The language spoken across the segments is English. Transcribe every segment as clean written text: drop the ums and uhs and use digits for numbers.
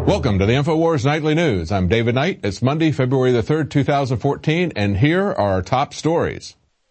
Welcome to the InfoWars Nightly News. I'm David Knight. It's Monday, February the 3rd, 2014, and here are our top stories.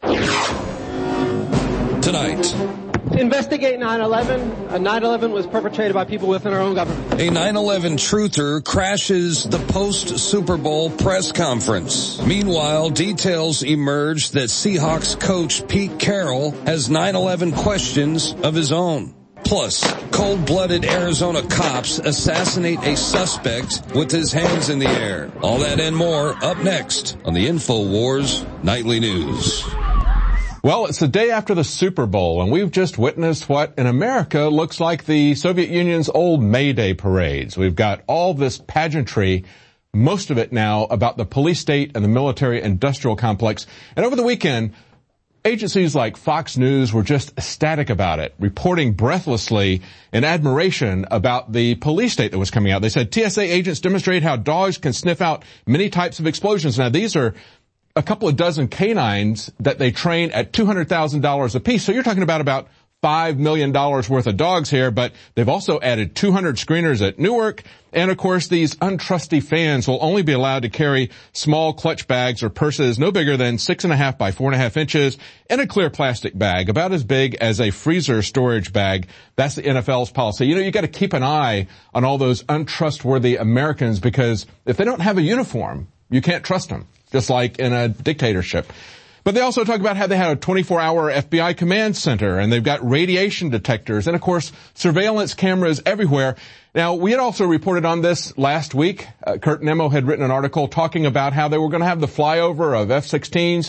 Tonight, investigate 9/11. 9/11 was perpetrated by people within our own government. A 9/11 truther crashes the post-Super Bowl press conference. Meanwhile, details emerge that Seahawks coach Pete Carroll has 9/11 questions of his own. Plus, cold-blooded Arizona cops assassinate a suspect with his hands in the air. All that and more up next on the InfoWars Nightly News. Well, it's the day after the Super Bowl, and we've just witnessed what in America looks like the Soviet Union's old May Day parades. We've got all this pageantry, most of it now about the police state and the military-industrial complex. And over the weekend, agencies like Fox News were just ecstatic about it, reporting breathlessly in admiration about the police state that was coming out. They said TSA agents demonstrate how dogs can sniff out many types of explosions. Now, these are a couple of dozen canines that they train at $200,000 apiece. So you're talking about $5 million worth of dogs here, but they've also added 200 screeners at Newark. And of course, these untrusty fans will only be allowed to carry small clutch bags or purses no bigger than 6.5 by 4.5 inches in a clear plastic bag, about as big as a freezer storage bag. That's the NFL's policy. You got to keep an eye on all those untrustworthy Americans, because if they don't have a uniform, you can't trust them, just like in a dictatorship. But they also talk about how they had a 24-hour FBI command center, and they've got radiation detectors, and of course, surveillance cameras everywhere. Now, we had also reported on this last week. Kurt Nemo had written an article talking about how they were going to have the flyover of F-16s,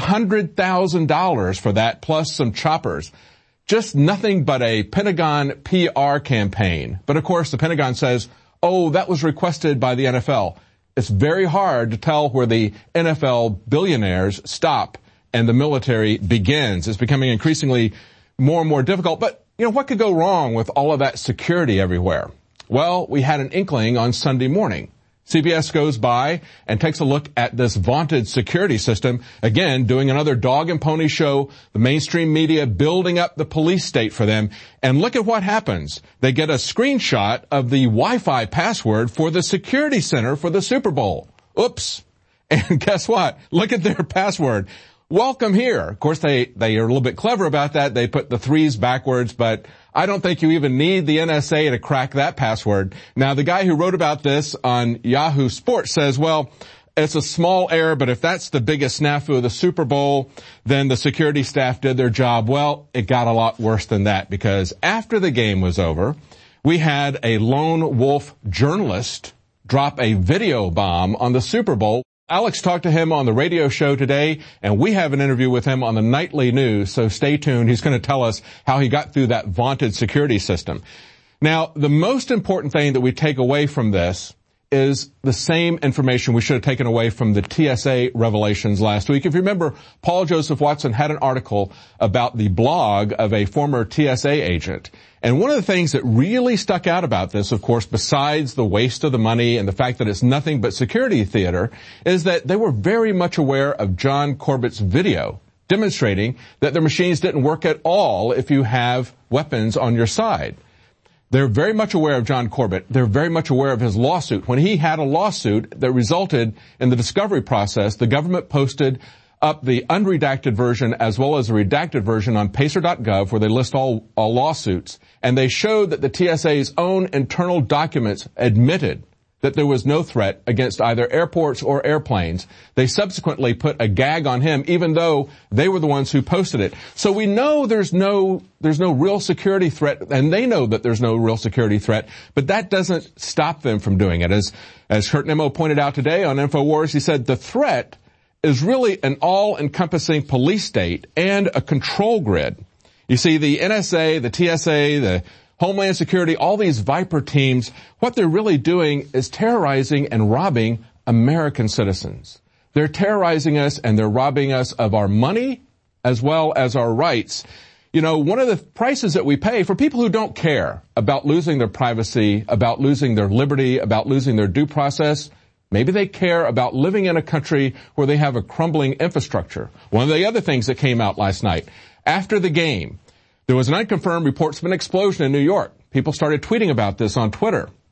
$100,000 for that, plus some choppers. Just nothing but a Pentagon PR campaign. But of course, the Pentagon says, oh, that was requested by the NFL. It's very hard to tell where the NFL billionaires stop and the military begins. It's becoming increasingly more and more difficult. But, what could go wrong with all of that security everywhere? Well, we had an inkling on Sunday morning. CBS goes by and takes a look at this vaunted security system, again, doing another dog and pony show, the mainstream media building up the police state for them. And look at what happens. They get a screenshot of the Wi-Fi password for the security center for the Super Bowl. Oops. And guess what? Look at their password. Welcome here. Of course, they are a little bit clever about that. They put the 3s backwards, but I don't think you even need the NSA to crack that password. Now, the guy who wrote about this on Yahoo Sports says, well, it's a small error, but if that's the biggest snafu of the Super Bowl, then the security staff did their job. Well, it got a lot worse than that, because after the game was over, we had a lone wolf journalist drop a video bomb on the Super Bowl. Alex talked to him on the radio show today, and we have an interview with him on the Nightly News, so stay tuned. He's going to tell us how he got through that vaunted security system. Now, the most important thing that we take away from this is the same information we should have taken away from the TSA revelations last week. If you remember, Paul Joseph Watson had an article about the blog of a former TSA agent. And one of the things that really stuck out about this, of course, besides the waste of the money and the fact that it's nothing but security theater, is that they were very much aware of John Corbett's video demonstrating that their machines didn't work at all if you have weapons on your side. They're very much aware of John Corbett. They're very much aware of his lawsuit. When he had a lawsuit that resulted in the discovery process, the government posted up the unredacted version as well as the redacted version on pacer.gov, where they list all lawsuits. And they showed that the TSA's own internal documents admitted that there was no threat against either airports or airplanes. They subsequently put a gag on him, even though they were the ones who posted it. So we know there's no real security threat, and they know that there's no real security threat, but that doesn't stop them from doing it. As Kurt Nemo pointed out today on InfoWars, he said the threat is really an all-encompassing police state and a control grid. You see, the NSA, the TSA, the Homeland Security, all these Viper teams, what they're really doing is terrorizing and robbing American citizens. They're terrorizing us and they're robbing us of our money as well as our rights. One of the prices that we pay for people who don't care about losing their privacy, about losing their liberty, about losing their due process, maybe they care about living in a country where they have a crumbling infrastructure. One of the other things that came out last night, after the game, there was an unconfirmed reports of an explosion in New York. People started tweeting about this on Twitter.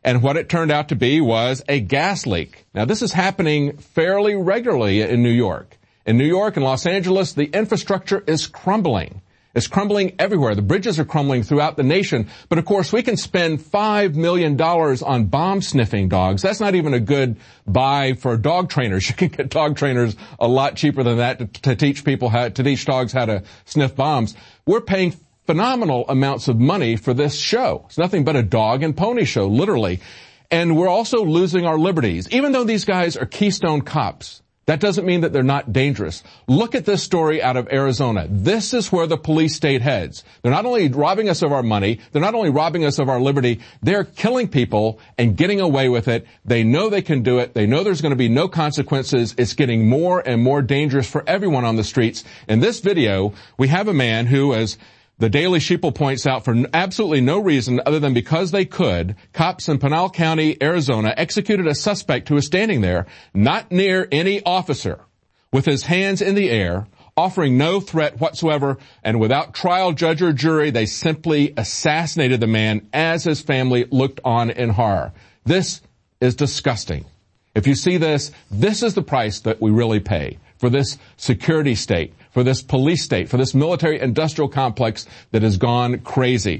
And what it turned out to be was a gas leak. Now, this is happening fairly regularly in New York. In New York and Los Angeles, the infrastructure is crumbling. It's crumbling everywhere. The bridges are crumbling throughout the nation. But of course, we can spend $5 million on bomb-sniffing dogs. That's not even a good buy for dog trainers. You can get dog trainers a lot cheaper than that to teach dogs how to sniff bombs. We're paying phenomenal amounts of money for this show. It's nothing but a dog and pony show, literally. And we're also losing our liberties. Even though these guys are Keystone cops, that doesn't mean that they're not dangerous. Look at this story out of Arizona. This is where the police state heads. They're not only robbing us of our money, they're not only robbing us of our liberty, they're killing people and getting away with it. They know they can do it. They know there's going to be no consequences. It's getting more and more dangerous for everyone on the streets. In this video, we have a man who, as the Daily Sheeple points out, for absolutely no reason other than because they could, cops in Pinal County, Arizona, executed a suspect who was standing there, not near any officer, with his hands in the air, offering no threat whatsoever, and without trial, judge, or jury, they simply assassinated the man as his family looked on in horror. This is disgusting. If you see this, this is the price that we really pay for this security state, for this police state, for this military-industrial complex that has gone crazy.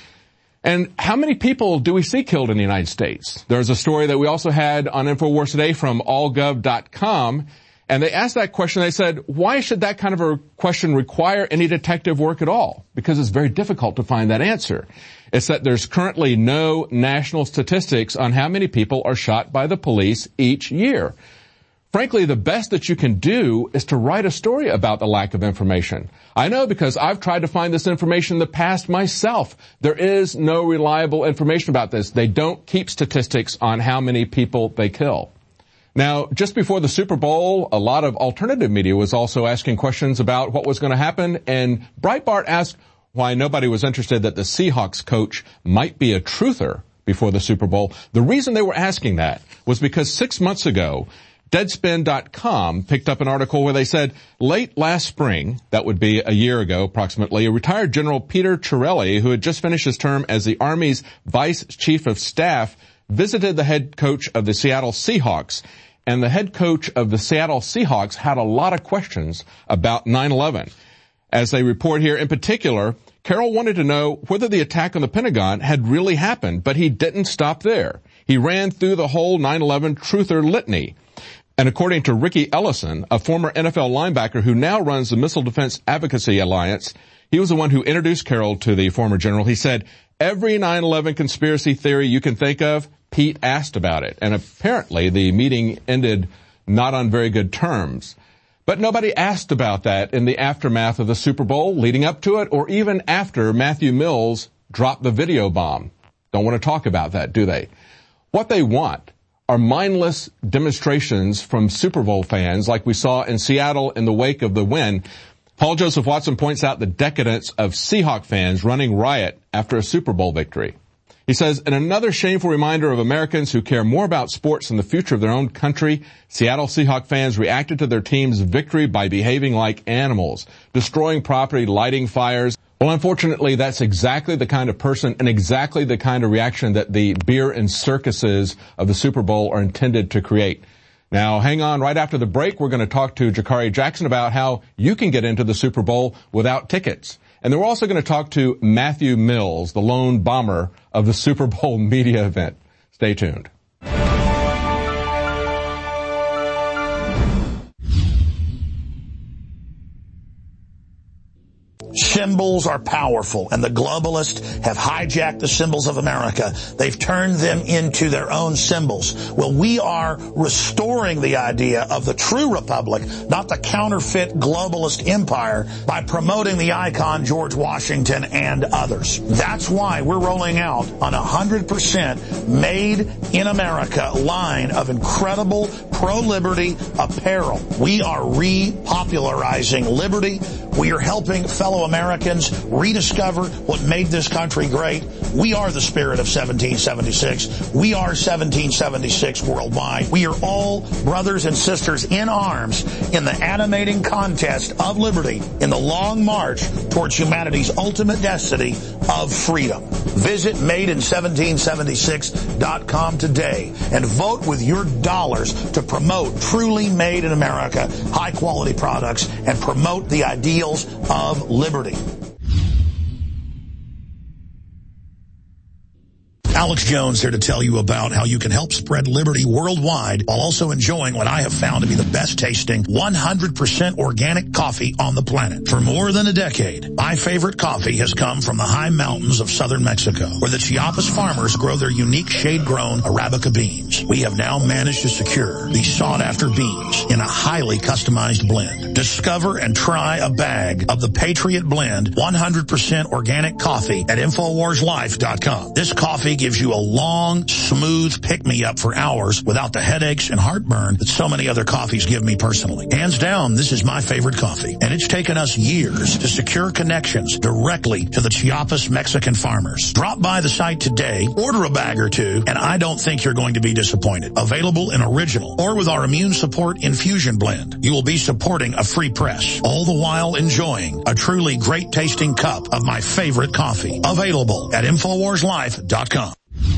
And how many people do we see killed in the United States? There's a story that we also had on InfoWars Today from allgov.com, and they asked that question. They said, why should that kind of a question require any detective work at all? Because it's very difficult to find that answer. It's that there's currently no national statistics on how many people are shot by the police each year. Frankly, the best that you can do is to write a story about the lack of information. I know because I've tried to find this information in the past myself. There is no reliable information about this. They don't keep statistics on how many people they kill. Now, just before the Super Bowl, a lot of alternative media was also asking questions about what was going to happen, and Breitbart asked why nobody was interested that the Seahawks coach might be a truther before the Super Bowl. The reason they were asking that was because 6 months ago, Deadspin.com picked up an article where they said late last spring, that would be a year ago approximately, a retired General Peter Chiarelli, who had just finished his term as the Army's Vice Chief of Staff, visited the head coach of the Seattle Seahawks. And the head coach of the Seattle Seahawks had a lot of questions about 9/11. As they report here, in particular, Carroll wanted to know whether the attack on the Pentagon had really happened, but he didn't stop there. He ran through the whole 9/11 truther litany. And according to Ricky Ellison, a former NFL linebacker who now runs the Missile Defense Advocacy Alliance, he was the one who introduced Carroll to the former general. He said, every 9/11 conspiracy theory you can think of, Pete asked about it. And apparently the meeting ended not on very good terms. But nobody asked about that in the aftermath of the Super Bowl, leading up to it, or even after Matthew Mills dropped the video bomb. Don't want to talk about that, do they? What they want are mindless demonstrations from Super Bowl fans like we saw in Seattle in the wake of the win. Paul Joseph Watson points out the decadence of Seahawk fans running riot after a Super Bowl victory. He says, in another shameful reminder of Americans who care more about sports than the future of their own country, Seattle Seahawk fans reacted to their team's victory by behaving like animals, destroying property, lighting fires. Well, unfortunately, that's exactly the kind of person and exactly the kind of reaction that the beer and circuses of the Super Bowl are intended to create. Now, hang on. Right after the break, we're going to talk to Jakari Jackson about how you can get into the Super Bowl without tickets. And then we're also going to talk to Matthew Mills, the lone bomber of the Super Bowl media event. Stay tuned. Symbols are powerful, and the globalists have hijacked the symbols of America. They've turned them into their own symbols. Well, we are restoring the idea of the true republic, not the counterfeit globalist empire, by promoting the icon George Washington and others. That's why we're rolling out an 100% made in America line of incredible pro-liberty apparel. We are repopularizing liberty. We are helping fellow Americans rediscover what made this country great. We are the spirit of 1776. We are 1776 worldwide. We are all brothers and sisters in arms in the animating contest of liberty in the long march towards humanity's ultimate destiny of freedom. Visit MadeIn1776.com today and vote with your dollars to promote truly made in America, high-quality products, and promote the ideals of liberty. Alex Jones here to tell you about how you can help spread liberty worldwide while also enjoying what I have found to be the best tasting 100% organic coffee on the planet. For more than a decade, my favorite coffee has come from the high mountains of southern Mexico, where the Chiapas farmers grow their unique shade-grown Arabica beans. We have now managed to secure these sought-after beans in a highly customized blend. Discover and try a bag of the Patriot Blend 100% organic coffee at InfoWarsLife.com. This coffee gives you a long, smooth pick-me-up for hours without the headaches and heartburn that so many other coffees give me personally. Hands down, this is my favorite coffee, and it's taken us years to secure connections directly to the Chiapas Mexican farmers. Drop by the site today, order a bag or two, and I don't think you're going to be disappointed. Available in original or with our immune support infusion blend. You will be supporting a free press, all the while enjoying a truly great-tasting cup of my favorite coffee. Available at InfoWarsLife.com.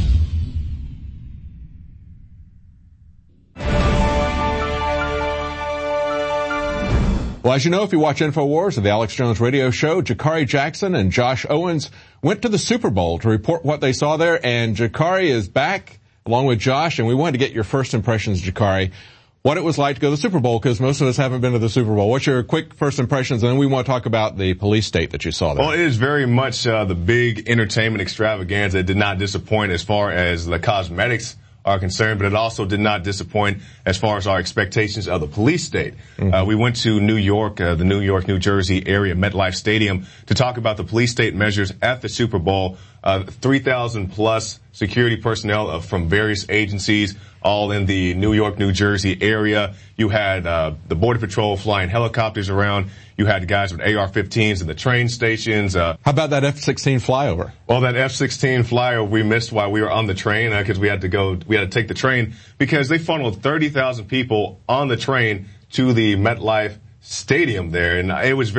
Well, as you know, if you watch InfoWars or the Alex Jones radio show, Jakari Jackson and Josh Owens went to the Super Bowl to report what they saw there, and Jakari is back along with Josh, and we wanted to get your first impressions, Jakari, what it was like to go to the Super Bowl, because most of us haven't been to the Super Bowl. What's your quick first impressions? And then we want to talk about the police state that you saw there. Well, it is very much the big entertainment extravaganza. It did not disappoint as far as the cosmetics are concerned, but it also did not disappoint as far as our expectations of the police state. Mm-hmm. We went to New York, the New York, New Jersey area, MetLife Stadium, to talk about the police state measures at the Super Bowl. 3,000 plus security personnel from various agencies, all in the New York, New Jersey area. You had the Border Patrol flying helicopters around. You had guys with AR-15s in the train stations. How about that F-16 flyover? Well, that F-16 flyover we missed while we were on the train because we had to take the train because they funneled 30,000 people on the train to the MetLife Stadium there, and it was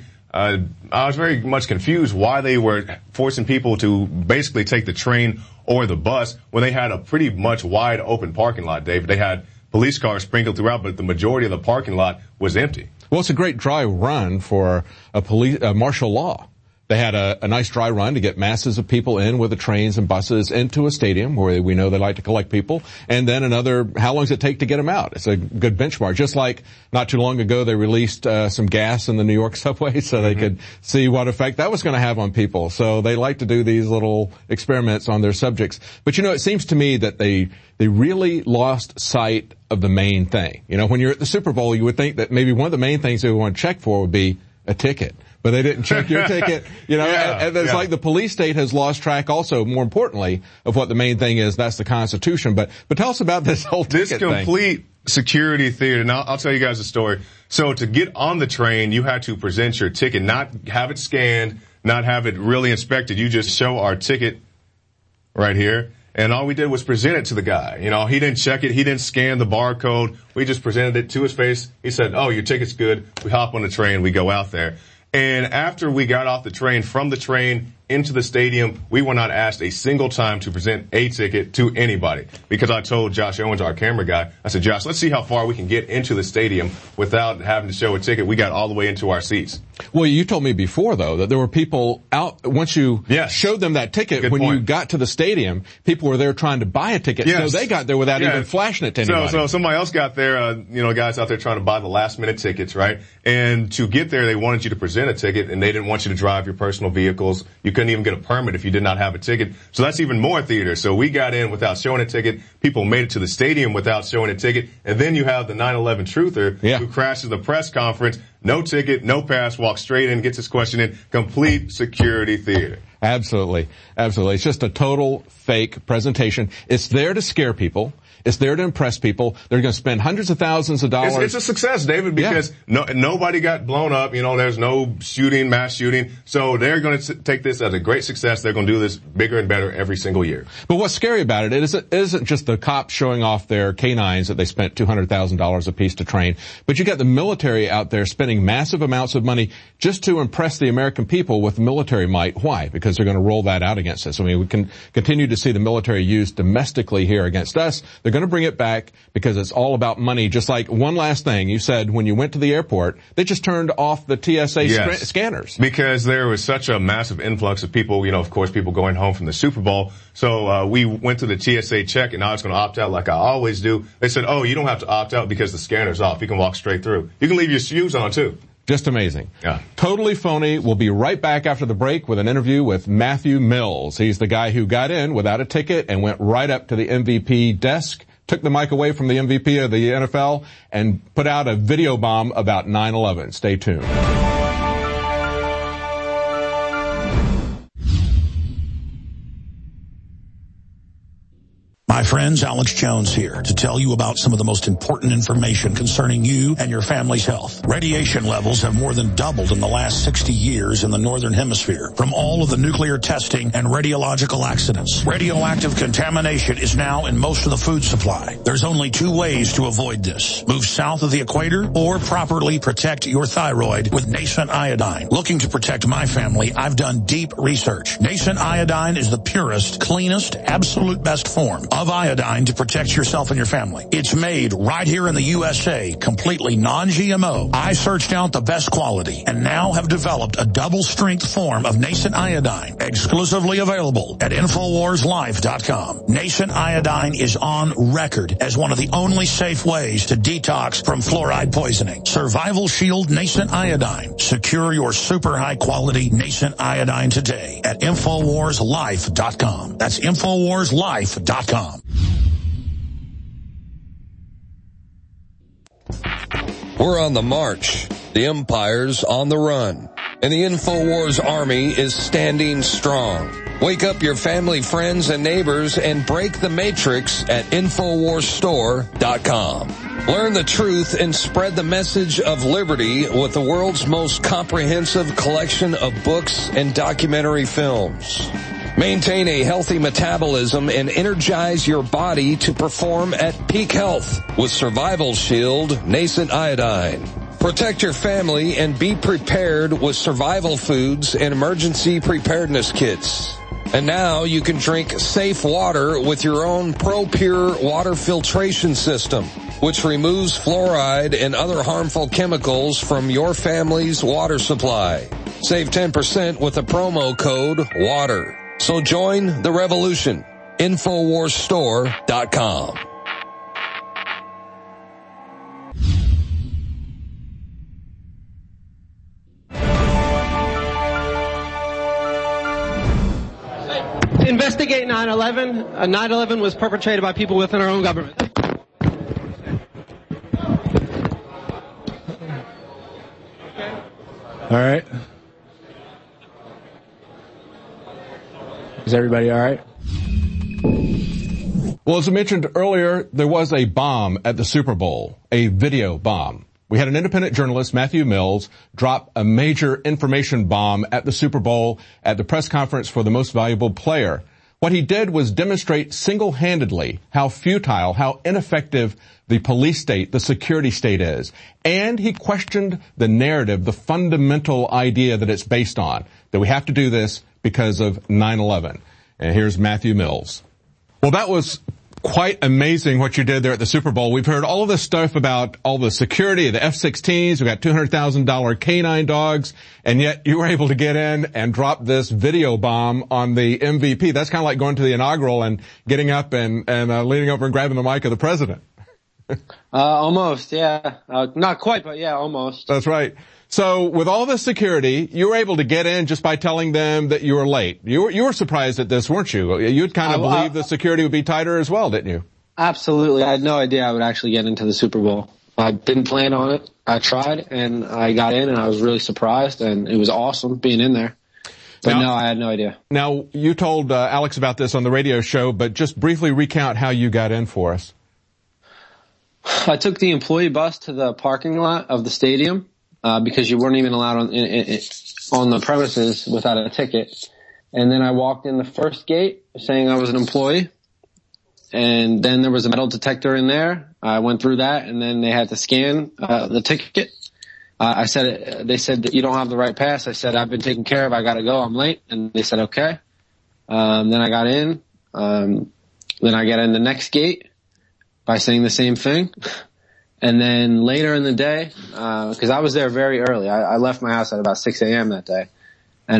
I was very much confused why they were forcing people to basically take the train or the bus when they had a pretty much wide open parking lot, David. They had police cars sprinkled throughout, but the majority of the parking lot was empty. Well, it's a great dry run for martial law. They had a nice dry run to get masses of people in with the trains and buses into a stadium where we know they like to collect people. And then how long does it take to get them out? It's a good benchmark. Just like not too long ago they released some gas in the New York subway so they could see what effect that was going to have on people. So they like to do these little experiments on their subjects. But it seems to me that they really lost sight of the main thing. When you're at the Super Bowl, you would think that maybe one of the main things they would want to check for would be a ticket. But they didn't check your ticket, and it's like the police state has lost track also, more importantly, of what the main thing is. That's the Constitution. But tell us about this whole ticket thing. This complete security theater. Now, I'll tell you guys a story. So to get on the train, you had to present your ticket, not have it scanned, not have it really inspected. You just show our ticket right here. And all we did was present it to the guy. He didn't check it. He didn't scan the barcode. We just presented it to his face. He said, "Oh, your ticket's good." We hop on the train. We go out there. And after we got off the train, from the train into the stadium, we were not asked a single time to present a ticket to anybody. Because I told Josh Owens, our camera guy, I said, "Josh, let's see how far we can get into the stadium without having to show a ticket." We got all the way into our seats. Well, you told me before, though, that there were people out, once you showed them that ticket, Good when point. you got to the stadium, people were there trying to buy a ticket. Yes. So they got there without even flashing it to anybody. So somebody else got there, guys out there trying to buy the last minute tickets, right? And to get there, they wanted you to present a ticket, and they didn't want you to drive your personal vehicles. You couldn't even get a permit if you did not have a ticket. So that's even more theater. So we got in without showing a ticket. People made it to the stadium without showing a ticket. And then you have the 9/11 truther who crashes the press conference. No ticket, no pass, walks straight in, gets his question in. Complete security theater. Absolutely. Absolutely. It's just a total fake presentation. It's there to scare people. It's there to impress people. They're going to spend hundreds of thousands of dollars. It's a success, David, because nobody got blown up. There's no shooting, mass shooting. So they're going to take this as a great success. They're going to do this bigger and better every single year. But what's scary about it isn't just the cops showing off their canines that they spent $200,000 a piece to train, but you got the military out there spending massive amounts of money just to impress the American people with military might. Why? Because they're going to roll that out against us. I mean, we can continue to see the military used domestically here against us. They're going to bring it back because it's all about money. Just like one last thing, you said when you went to the airport, they just turned off the TSA scanners. Because there was such a massive influx of people, of course, people going home from the Super Bowl. So we went to the TSA check, and I was going to opt out like I always do. They said, oh, you don't have to opt out because the scanner's off. You can walk straight through. You can leave your shoes on, too. Just amazing. Yeah. Totally phony. We'll be right back after the break with an interview with Matthew Mills. He's the guy who got in without a ticket and went right up to the MVP desk, took the mic away from the MVP of the NFL, and put out a video bomb about 9/11. Stay tuned. My friends, Alex Jones here to tell you about some of the most important information concerning you and your family's health. Radiation levels have more than doubled in the last 60 years in the Northern Hemisphere from all of the nuclear testing and radiological accidents. Radioactive contamination is now in most of the food supply. There's only two ways to avoid this. Move south of the equator or properly protect your thyroid with Nascent Iodine. Looking to protect my family, I've done deep research. Nascent Iodine is the purest, cleanest, absolute best form of iodine to protect yourself and your family. It's made right here in the USA, completely non-GMO. I searched out the best quality and now have developed a double-strength form of Nascent Iodine, exclusively available at InfoWarsLife.com. Nascent Iodine is on record as one of the only safe ways to detox from fluoride poisoning. Survival Shield Nascent Iodine. Secure your super high-quality Nascent Iodine today at InfoWarsLife.com. That's InfoWarsLife.com. We're on the march. The empire's on the run. And the InfoWars army is standing strong. Wake up your family, friends, and neighbors and break the matrix at InfoWarsStore.com. Learn the truth and spread the message of liberty with the world's most comprehensive collection of books and documentary films. Maintain a healthy metabolism and energize your body to perform at peak health with Survival Shield Nascent Iodine. Protect your family and be prepared with survival foods and emergency preparedness kits. And now you can drink safe water with your own ProPure water filtration system, which removes fluoride and other harmful chemicals from your family's water supply. Save 10% with the promo code WATER. So join the revolution. InfoWarsStore.com. Investigate 9/11. 9/11 was perpetrated by people within our own government. All right. Is everybody all right? Well, as I mentioned earlier, there was a bomb at the Super Bowl, a video bomb. We had an independent journalist, Matthew Mills, drop a major information bomb at the Super Bowl at the press conference for the most valuable player. What he did was demonstrate single-handedly how futile, how ineffective the police state, the security state is. And he questioned the narrative, the fundamental idea that it's based on, that we have to do this because of 9/11. And here's Matthew Mills. Well, that was quite amazing what you did there at the Super Bowl. We've heard all of this stuff about all the security, the F-16s. We got $200,000 canine dogs, and yet you were able to get in and drop this video bomb on the MVP. That's kind of like going to the inaugural and getting up and leaning over and grabbing the mic of the president. Almost, yeah. Not quite, but yeah, almost. That's right. So with all this security, you were able to get in just by telling them that you were late. You were surprised at this, weren't you? You'd kind of believed the security would be tighter as well, didn't you? Absolutely. I had no idea I would actually get into the Super Bowl. I didn't plan on it. I tried, and I got in, and I was really surprised, and it was awesome being in there. But no, I had no idea. Now, you told Alex about this on the radio show, but just briefly recount how you got in for us. I took the employee bus to the parking lot of the stadium, because you weren't even allowed on the premises without a ticket. And then I walked in the first gate saying I was an employee. And then there was a metal detector in there. I went through that, and then they had to scan the ticket. They said that you don't have the right pass. I said, I've been taken care of. I got to go. I'm late. And they said, okay. Then I got in. Then I got in the next gate by saying the same thing. And then later in the day, because I was there very early. I left my house at about 6 a.m. that day. And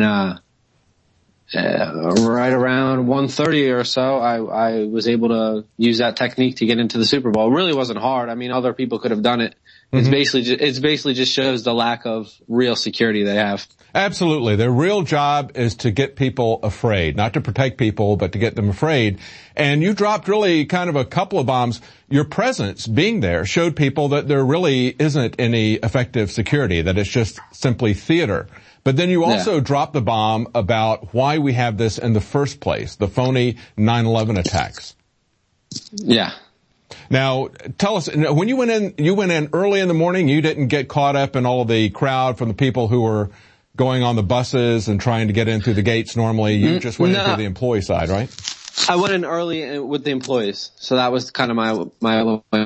right around 1:30 or so, I was able to use that technique to get into the Super Bowl. It really wasn't hard. I mean, other people could have done it. It's basically just shows the lack of real security they have. Absolutely. Their real job is to get people afraid, not to protect people, but to get them afraid. And you dropped really kind of a couple of bombs. Your presence being there showed people that there really isn't any effective security, that it's just simply theater. But then you also dropped the bomb about why we have this in the first place, the phony 9/11 attacks. Yeah. Now, tell us, when you went in early in the morning, you didn't get caught up in all of the crowd from the people who were going on the buses and trying to get in through the gates normally. You just went in through the employee side, right? I went in early with the employees. So that was kind of my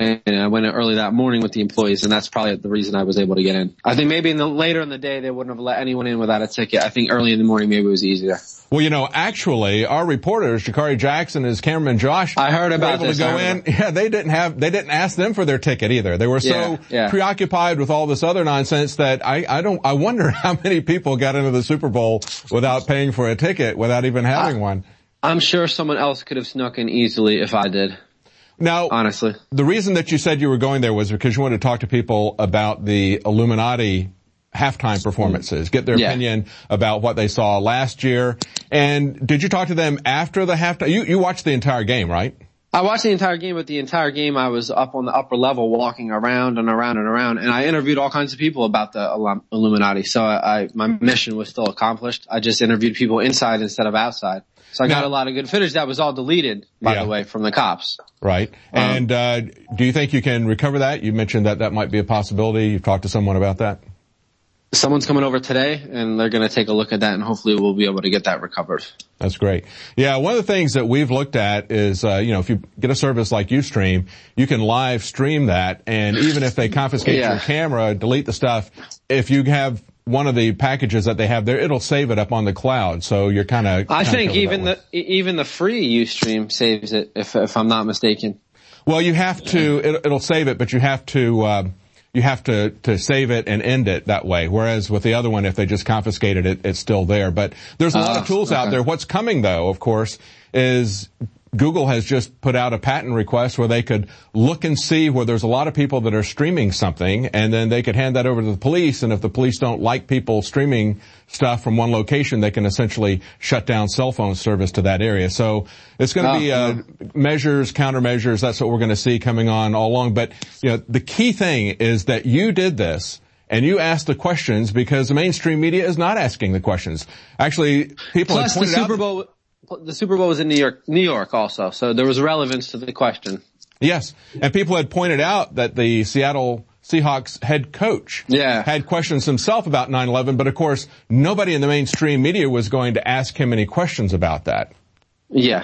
I went in early that morning with the employees, and that's probably the reason I was able to get in. I think maybe later in the day they wouldn't have let anyone in without a ticket. I think early in the morning maybe it was easier. Well, actually, our reporters, Jakari Jackson and his cameraman Josh, I heard about were able to go in. Yeah, they didn't ask them for their ticket either. They were so preoccupied with all this other nonsense that I wonder how many people got into the Super Bowl without paying for a ticket, without even having one. I'm sure someone else could have snuck in easily if I did. Now, honestly, the reason that you said you were going there was because you wanted to talk to people about the Illuminati halftime performances, get their opinion about what they saw last year. And did you talk to them after the halftime? You watched the entire game, right? I watched the entire game, but the entire game I was up on the upper level walking around and around and around, and I interviewed all kinds of people about the Illuminati. So my mission was still accomplished. I just interviewed people inside instead of outside. So I got a lot of good footage that was all deleted, by the way, from the cops. Right. And do you think you can recover that? You mentioned that might be a possibility. You've talked to someone about that? Someone's coming over today, and they're going to take a look at that, and hopefully we'll be able to get that recovered. That's great. Yeah, one of the things that we've looked at is, if you get a service like Ustream, you can live stream that, and even if they confiscate your camera, delete the stuff, if you have one of the packages that they have there, it'll save it up on the cloud. So you're kind of. I think even the free Ustream saves it, if I'm not mistaken. Well, you have to. It'll save it, but you have to. You have to save it and end it that way. Whereas with the other one, if they just confiscated it, it's still there. But there's a lot of tools out there. What's coming though, of course, is Google has just put out a patent request where they could look and see where there's a lot of people that are streaming something, and then they could hand that over to the police, and if the police don't like people streaming stuff from one location, they can essentially shut down cell phone service to that area. So it's going to be measures, countermeasures. That's what we're going to see coming on all along. But the key thing is that you did this and you asked the questions because the mainstream media is not asking the questions. Actually, people have pointed out. The Super Bowl was in New York also, so there was relevance to the question. Yes, and people had pointed out that the Seattle Seahawks head coach had questions himself about 9/11, but of course, nobody in the mainstream media was going to ask him any questions about that. Yeah.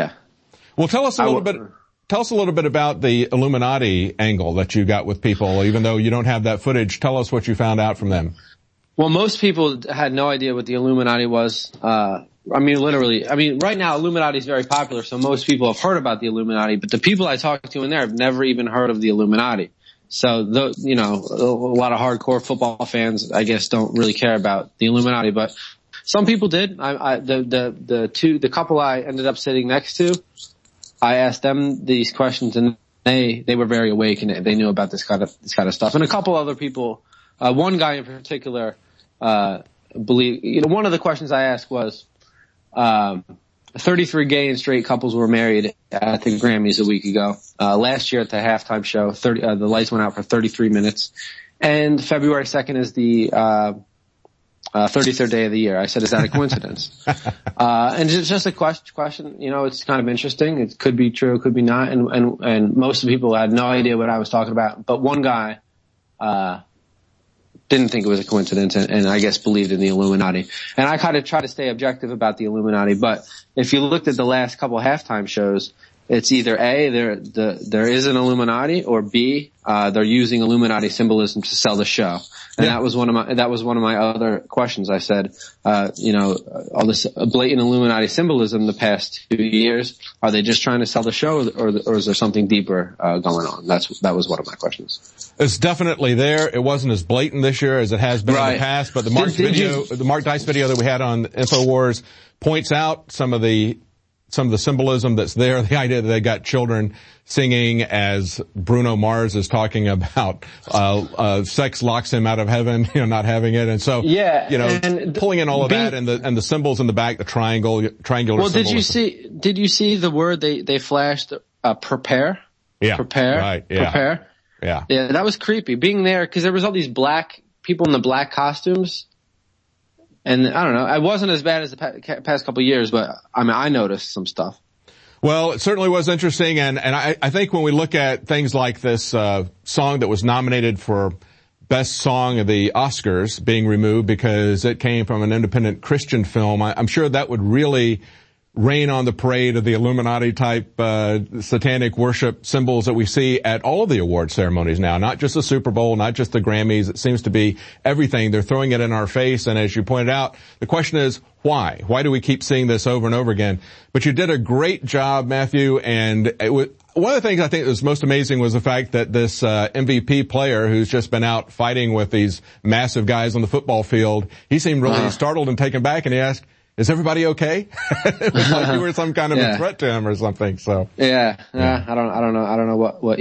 Well, tell us a little bit about the Illuminati angle that you got with people, even though you don't have that footage. Tell us what you found out from them. Well, most people had no idea what the Illuminati was. Right now Illuminati is very popular, so most people have heard about the Illuminati, but the people I talked to in there have never even heard of the Illuminati. So, a lot of hardcore football fans, I guess, don't really care about the Illuminati, but some people did. The couple I ended up sitting next to, I asked them these questions, and they were very awake, and they knew about this kind of stuff. And a couple other people, one guy in particular, one of the questions I asked was, 33 gay and straight couples were married at the Grammys a week ago. Last year at the halftime show, the lights went out for 33 minutes. And February 2nd is the 33rd day of the year. I said, is that a coincidence? And it's just a question, it's kind of interesting. It could be true, it could be not. And most of the people had no idea what I was talking about. But one guy, didn't think it was a coincidence and I guess believed in the Illuminati. And I kind of try to stay objective about the Illuminati, but if you looked at the last couple halftime shows, it's either A, there is an Illuminati, or B, they're using Illuminati symbolism to sell the show. And that was one of my other questions. I said, all this blatant Illuminati symbolism the past 2 years, are they just trying to sell the show, or is there something deeper going on? That was one of my questions. It's definitely there. It wasn't as blatant this year as it has been in the past, but the Mark Dice video that we had on InfoWars points out some of the symbolism that's there. The idea that they got children singing as Bruno Mars is talking about, sex locks him out of heaven, not having it. And so, and pulling in all of that and the symbols in the back, the triangular well, symbolism. did you see the word they flashed, prepare? Yeah. Prepare. Right. Yeah. Prepare. Yeah. Yeah, that was creepy. Being there, cause there was all these black people in the black costumes. And I don't know, it wasn't as bad as the past couple of years, but I noticed some stuff. Well, it certainly was interesting, and I think when we look at things like this song that was nominated for Best Song of the Oscars being removed because it came from an independent Christian film, I'm sure that would really rain on the parade of the Illuminati type satanic worship symbols that we see at all of the award ceremonies now, not just the Super Bowl, not just the Grammys. It seems to be everything. They're throwing it in our face, and as you pointed out, the question is why? Why do we keep seeing this over and over again? But you did a great job, Matthew, and one of the things I think was most amazing was the fact that this MVP player who's just been out fighting with these massive guys on the football field, he seemed really startled and taken back, and he asked, is everybody okay? It was like you were some kind of a threat to him or something. So I don't know what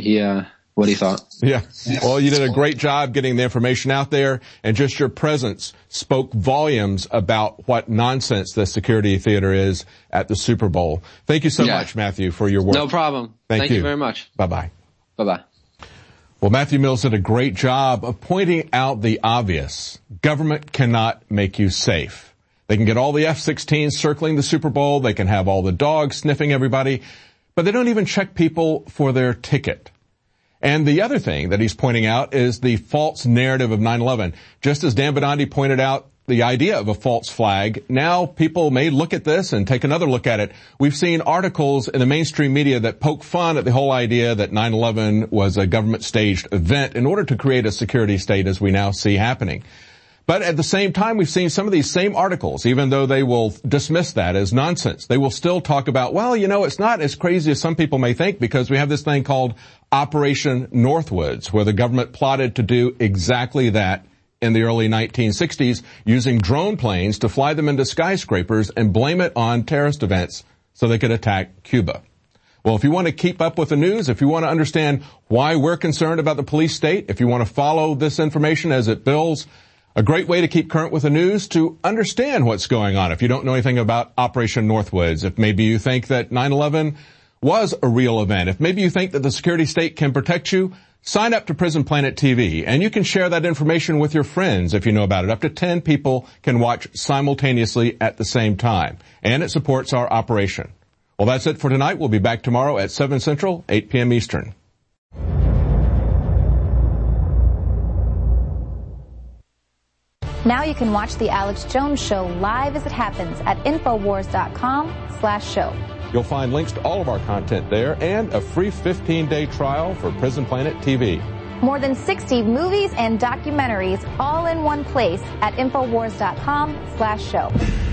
he thought. Yeah. Well, you did a great job getting the information out there, and just your presence spoke volumes about what nonsense the security theater is at the Super Bowl. Thank you so much, Matthew, for your work. No problem. Thank you very much. Bye-bye. Bye-bye. Well, Matthew Mills did a great job of pointing out the obvious. Government cannot make you safe. They can get all the F-16s circling the Super Bowl. They can have all the dogs sniffing everybody, but they don't even check people for their ticket. And the other thing that he's pointing out is the false narrative of 9/11. Just as Dan Bidandi pointed out the idea of a false flag, now people may look at this and take another look at it. We've seen articles in the mainstream media that poke fun at the whole idea that 9/11 was a government-staged event in order to create a security state as we now see happening. But at the same time, we've seen some of these same articles, even though they will dismiss that as nonsense, they will still talk about, well, it's not as crazy as some people may think because we have this thing called Operation Northwoods, where the government plotted to do exactly that in the early 1960s, using drone planes to fly them into skyscrapers and blame it on terrorist events so they could attack Cuba. Well, if you want to keep up with the news, if you want to understand why we're concerned about the police state, if you want to follow this information as it builds, a great way to keep current with the news, to understand what's going on. If you don't know anything about Operation Northwoods, if maybe you think that 9/11 was a real event, if maybe you think that the security state can protect you, sign up to Prison Planet TV, and you can share that information with your friends if you know about it. Up to 10 people can watch simultaneously at the same time, and it supports our operation. Well, that's it for tonight. We'll be back tomorrow at 7 Central, 8 p.m. Eastern. Now you can watch The Alex Jones Show live as it happens at Infowars.com/show. You'll find links to all of our content there and a free 15-day trial for Prison Planet TV. More than 60 movies and documentaries all in one place at Infowars.com/show.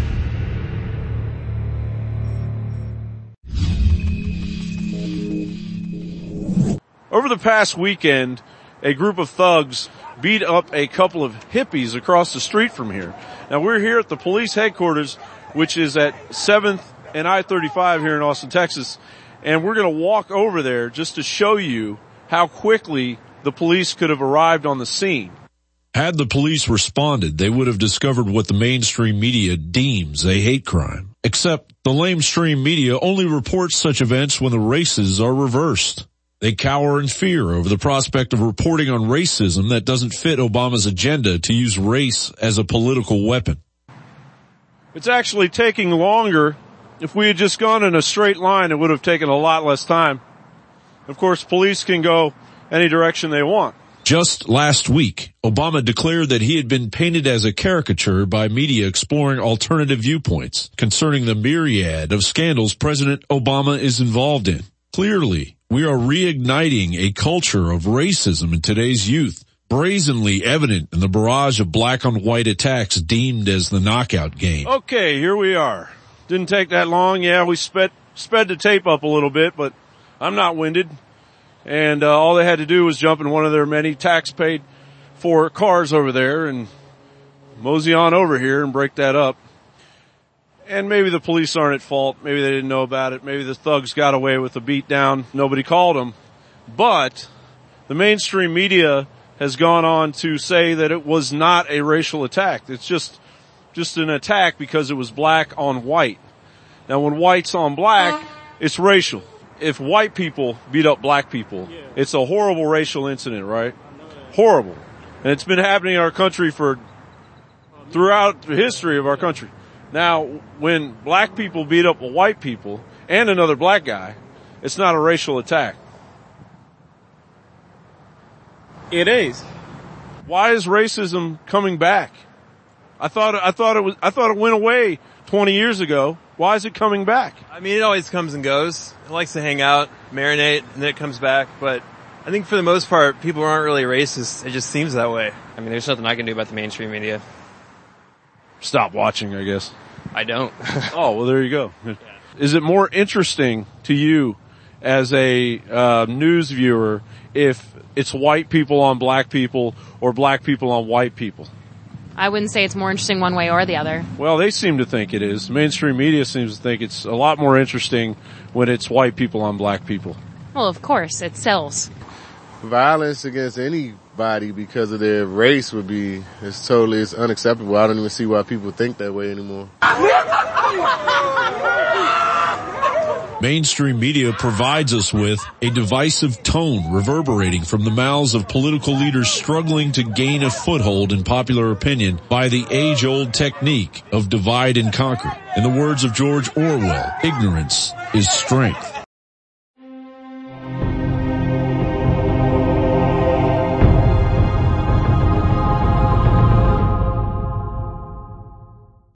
Over the past weekend, a group of thugs beat up a couple of hippies across the street from here. Now we're here at the police headquarters, which is at 7th and I-35 here in Austin, Texas, and we're going to walk over there just to show you how quickly the police could have arrived on the scene. Had the police responded, they would have discovered what the mainstream media deems a hate crime. Except the lamestream media only reports such events when the races are reversed. They cower in fear over the prospect of reporting on racism that doesn't fit Obama's agenda to use race as a political weapon. It's actually taking longer. If we had just gone in a straight line, it would have taken a lot less time. Of course, police can go any direction they want. Just last week, Obama declared that he had been painted as a caricature by media exploring alternative viewpoints concerning the myriad of scandals President Obama is involved in. Clearly, we are reigniting a culture of racism in today's youth, brazenly evident in the barrage of black-on-white attacks deemed as the knockout game. Okay, here we are. Didn't take that long. Yeah, we sped the tape up a little bit, but I'm not winded. And all they had to do was jump in one of their many tax-paid for cars over there and mosey on over here and break that up. And maybe the police aren't at fault. Maybe they didn't know about it. Maybe the thugs got away with the beat down. Nobody called them. But the mainstream media has gone on to say that it was not a racial attack. It's just an attack because it was black on white. Now when white's on black, it's racial. If white people beat up black people, it's a horrible racial incident, right? Horrible. And it's been happening in our country throughout the history of our country. Now, when black people beat up white people and another black guy, it's not a racial attack. It is. Why is racism coming back? I thought it went away 20 years ago. Why is it coming back? I mean, it always comes and goes. It likes to hang out, marinate, and then it comes back. But I think for the most part, people aren't really racist. It just seems that way. I mean, there's nothing I can do about the mainstream media. Stop watching, I guess. I don't. Oh, well, there you go. Yeah. Is it more interesting to you as a news viewer if it's white people on black people or black people on white people? I wouldn't say it's more interesting one way or the other. Well, they seem to think it is. Mainstream media seems to think it's a lot more interesting when it's white people on black people. Well, of course, it sells. Violence against anybody because of their race it's unacceptable. I don't even see why people think that way anymore. Mainstream media provides us with a divisive tone reverberating from the mouths of political leaders struggling to gain a foothold in popular opinion by the age-old technique of divide and conquer. In the words of George Orwell, ignorance is strength.